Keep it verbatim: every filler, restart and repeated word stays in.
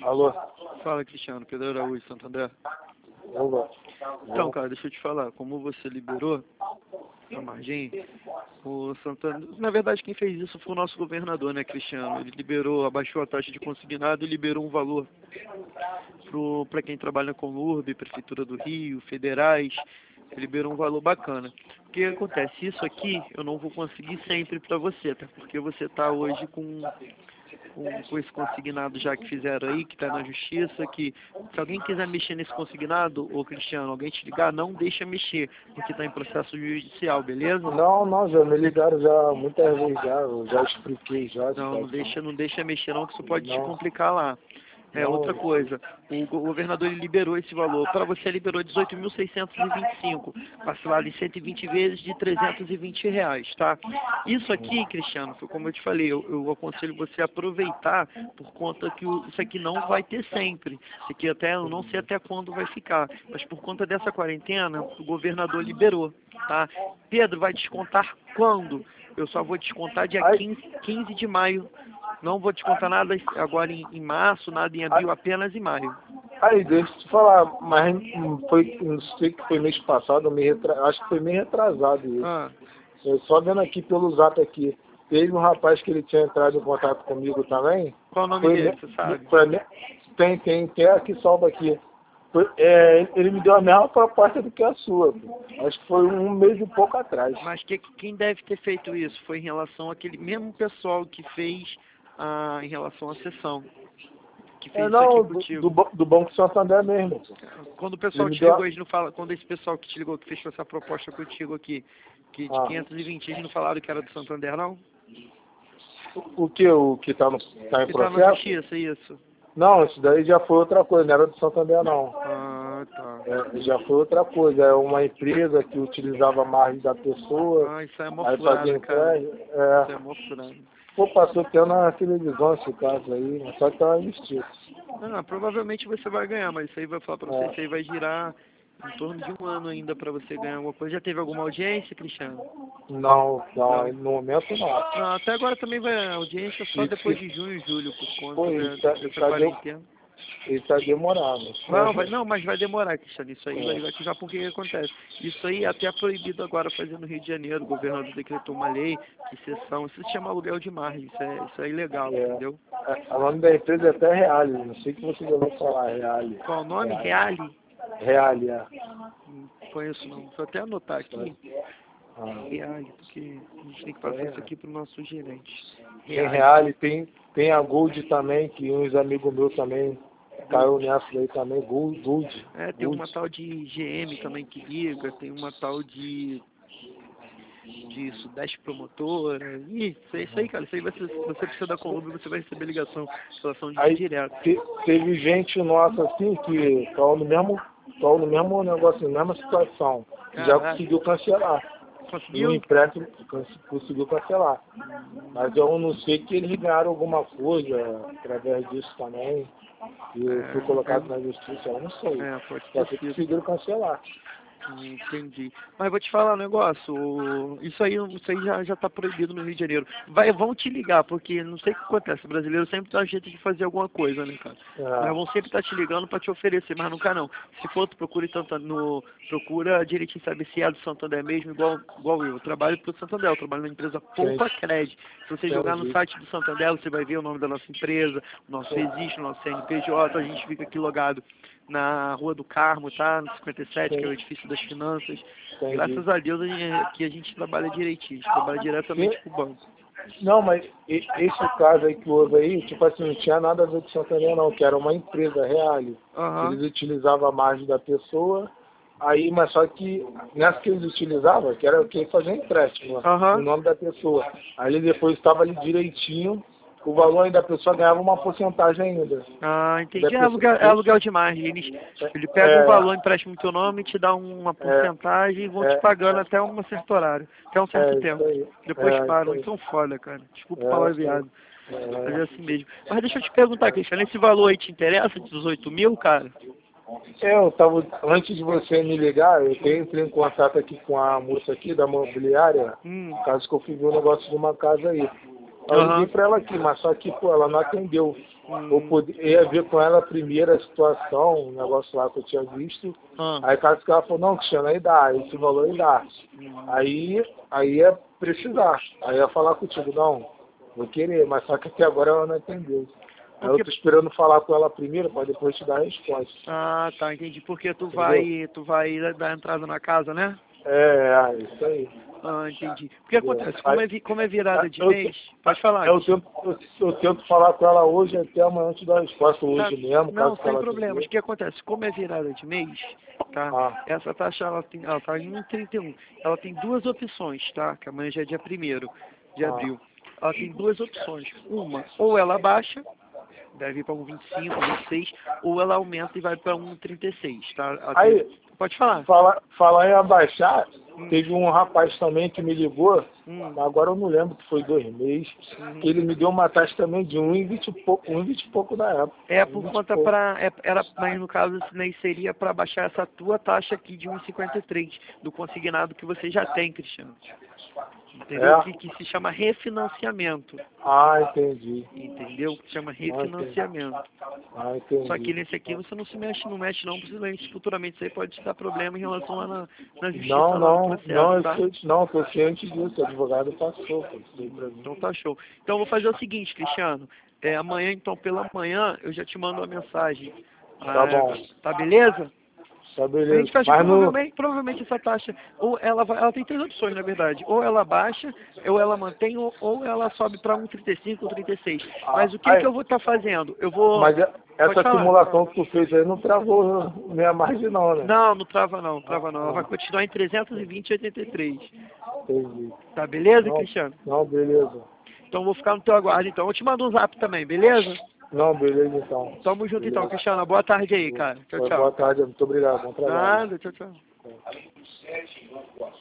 Alô? Fala, Cristiano. Pedro Araújo, Santander. Alô? Então, cara, deixa eu te falar. Como você liberou a margem, o Santander... Na verdade, quem fez isso foi o nosso governador, né, Cristiano? Ele liberou, abaixou a taxa de consignado e liberou um valor para quem trabalha com L U R B, Prefeitura do Rio, federais. Ele liberou um valor bacana. O que acontece? Isso aqui eu não vou conseguir sempre para você, até porque você está hoje com... Com, com esse consignado já que fizeram aí, que está na justiça, que se alguém quiser mexer nesse consignado, ô Cristiano, alguém te ligar, não deixa mexer, porque está em processo judicial, beleza? Não, não, já me ligaram já muitas vezes já, eu já expliquei já. Não, não deixa, não deixa mexer não, que isso pode te Não. complicar lá. É, Não. outra coisa, o governador ele liberou esse valor, para você liberou dezoito mil seiscentos e vinte e cinco, parcelado em cento e vinte vezes de trezentos e vinte reais, tá? Isso aqui, Cristiano, foi como eu te falei, eu, eu aconselho você a aproveitar, por conta que o, isso aqui não vai ter sempre, isso aqui até, eu não sei até quando vai ficar, mas por conta dessa quarentena, o governador liberou, tá? Pedro, vai descontar quando? Eu só vou descontar dia quinze, quinze de maio. Não vou descontar nada agora em, em março, nada em abril, apenas em maio. Aí, deixa eu te falar, mas foi, não sei que foi mês passado, mês retra... acho que foi mês retrasado isso. Ah. Eu só vendo aqui pelo zap aqui, teve um rapaz que ele tinha entrado em contato comigo também. Qual o nome foi, dele, você sabe? Foi, tem, tem, tem aqui, salva aqui. Foi, é, ele me deu a mesma proposta do que a sua. Pô. Acho que foi um mês e pouco atrás. Mas que, quem deve ter feito isso foi em relação àquele mesmo pessoal que fez ah, em relação à sessão. Que fez é, não, isso aqui do, contigo. do, do Banco Santander mesmo. Pô. Quando o pessoal ele te deu... ligou, eles não falam, quando esse pessoal que te ligou, que fechou essa proposta contigo aqui, que de ah. quinhentos e vinte, eles não falaram que era do Santander, não? O, o que? O que está tá em que processo? Tá na justiça, isso. Não, isso daí já foi outra coisa, não era do Santander, não. Ah, tá. É, já foi outra coisa, é uma empresa que utilizava a margem da pessoa. Ah, isso é aí fazia cara. é, Isso é mofurado. Pô, passou até na televisão esse caso aí, mas só que tá em justiça. Ah, provavelmente você vai ganhar, mas isso aí vai falar pra você, É. isso aí vai girar em torno de um ano ainda pra você ganhar alguma coisa. Já teve alguma audiência, Cristiano? Não, não, não. no momento não. Ah, até agora também vai a audiência só isso, depois de junho e julho, por conta pô, da, tá, dessa tá quarentena. Ele está demorando. Não, vai, não, mas vai demorar, Cristiano. Isso aí é. vai, vai ativar porque que acontece. Isso aí é até proibido agora fazer no Rio de Janeiro. O governador decretou uma lei que sessão. Isso se chama aluguel de margem. Isso é, isso é ilegal, é. entendeu? O nome da empresa é até Reale. Não sei que você já ouviu falar, Reale. Qual o nome? Reale? Reale, é. Não conheço não. Vou até anotar aqui. Ah. Reale, porque a gente tem que passar é. isso aqui para o nosso gerente. Reale. Tem Reale, tem, tem a Gold também, que uns amigos meus também caiu nessa aí também, Gold. Gold. É, tem Gold. uma tal de G M também que liga, tem uma tal de de Sudeste Promotora. Ih, isso aí, isso aí, cara, isso aí vai ser, você precisa da Colômbia, você vai receber ligação, relação de aí, direto. Te, teve gente nossa assim que caiu no mesmo, caiu no mesmo negócio, na mesma situação, que ah, já é. conseguiu cancelar. Conseguiu? No empréstimo conseguiu cancelar. Mas eu não sei que eles ganharam alguma coisa através disso também. E é, fui colocado é. na justiça, eu não sei. É, pode Só que conseguiram cancelar. Entendi. Mas vou te falar um negócio, isso aí, isso aí já, já tá proibido no Rio de Janeiro. Vai, vão te ligar, porque não sei o que acontece, o brasileiro sempre dá jeito de fazer alguma coisa, né, cara? É. Mas vão sempre estar tá te ligando para te oferecer, mas nunca não. Se for, tu procura, tanto no, procura direitinho saber se é do Santander mesmo, igual, igual eu. Eu trabalho pro Santander, eu trabalho na empresa Poupa Cred. Se você Entendi. jogar no site do Santander, você vai ver o nome da nossa empresa, o nosso registro, o nosso C N P J, a gente fica aqui logado na Rua do Carmo, tá? No cinquenta e sete, Sim. que é o edifício das finanças. Entendi. Graças a Deus aqui a gente trabalha direitinho, a gente trabalha diretamente com o banco. Não, mas esse caso aí que houve aí, tipo assim, não tinha nada a ver com o Santander não, que era uma empresa Reale. Uhum. Eles utilizavam a margem da pessoa, aí, mas só que nessa que eles utilizavam, que era quem fazia empréstimo, uhum. o nome da pessoa. Aí depois estava ali direitinho, o valor aí da pessoa ganhava uma porcentagem ainda. Ah, entendi. É aluguel, é aluguel de margem. Ele, ele pega é, um valor, empresta no teu nome, te dá uma porcentagem é, e vão é, te pagando é, até um certo horário, até um certo é, tempo. Depois é, param. Então foda, cara. Desculpa é, falar viado. É, mas é assim mesmo. Mas deixa eu te perguntar, Cristiano, esse valor aí te interessa, dezoito mil, cara? É, eu tava, antes de você me ligar, eu entrei em contato aqui com a moça aqui da imobiliária, hum. caso que eu fui ver um negócio de uma casa aí. Eu uhum. liguei pra ela aqui, mas só que, pô, ela não atendeu. Hum. eu poder, ia ver com ela a primeira situação, um negócio lá que eu tinha visto. Ah. Aí caso que ela falou, não, Cristiano, aí dá, esse valor aí dá. Hum. Aí, aí ia precisar. Aí ia falar contigo, não, vou querer, mas só que até agora ela não entendeu. Aí eu tô esperando falar com ela primeiro para depois te dar a resposta. Ah, tá, entendi. Porque tu Entendeu? vai, tu vai dar entrada na casa, né? É, é, isso aí. Ah, entendi. O que acontece? Como é, vi- como é virada de eu, mês, pode falar. Eu tento, eu, eu tento falar com ela hoje até amanhã te dar a resposta hoje Tá, mesmo. não, Caso que sem ela problemas. atender. O que acontece? Como é virada de mês, tá? Ah. Essa taxa ela tem, ela tá em um vírgula trinta e um. Ela tem duas opções, tá? Que amanhã já é dia primeiro de Ah. abril. Ela tem duas opções. Uma, ou ela baixa, deve ir para um vinte e cinco, vinte e seis, ou ela aumenta e vai para um vírgula trinta e seis, tá? Ela tem- Aí, pode falar. Falar, falar em abaixar, Hum. teve um rapaz também que me ligou, Hum. agora eu não lembro que foi dois meses, Uhum. que ele me deu uma taxa também de um e vinte e pouco, um e vinte e pouco na época. É um e por vinte e conta pouco. para era, mas no caso isso daí seria para baixar essa tua taxa aqui de um vírgula cinquenta e três do consignado que você já tem, Cristiano. Entendeu? É? Que, que se chama refinanciamento. Ah, entendi. Entendeu? Que se chama Ah, entendi. refinanciamento. Ah, entendi. Só que nesse aqui você não se mexe, não mexe não, porque futuramente isso aí pode te dar problema em relação lá na, na justiça, Não, lá no não, processo, não, eu tá? sei, não, eu tô ciente disso, o advogado passou, pô, isso aí pra mim. Então tá show. Então eu vou fazer o seguinte, Cristiano. É, amanhã, então, pela manhã, eu já te mando uma mensagem. Tá Ah, bom, tá beleza? tá A beleza. gente fecha Mas no, provavelmente, provavelmente essa taxa, ou ela vai, ela tem três opções na verdade, ou ela baixa, ou ela mantém, ou, ou ela sobe para um vírgula trinta e cinco ou trinta e seis. Mas o que aí, que eu vou estar fazendo? Eu vou. mas é- Pode essa falar. simulação que tu fez aí não travou minha margem não, né? Não, não trava não, trava não. Ela vai continuar em trezentos e vinte e oitenta e três. Entendi. Tá beleza, Não, Cristiano? não, beleza. Então eu vou ficar no teu aguardo então. Eu te mando um zap também, beleza? Não, beleza então. Tamo junto Beleza. então, Cristiano. Boa tarde aí, cara. Tchau, Boa tchau. tarde, muito obrigado, bom trabalho. Nada, tchau, tchau.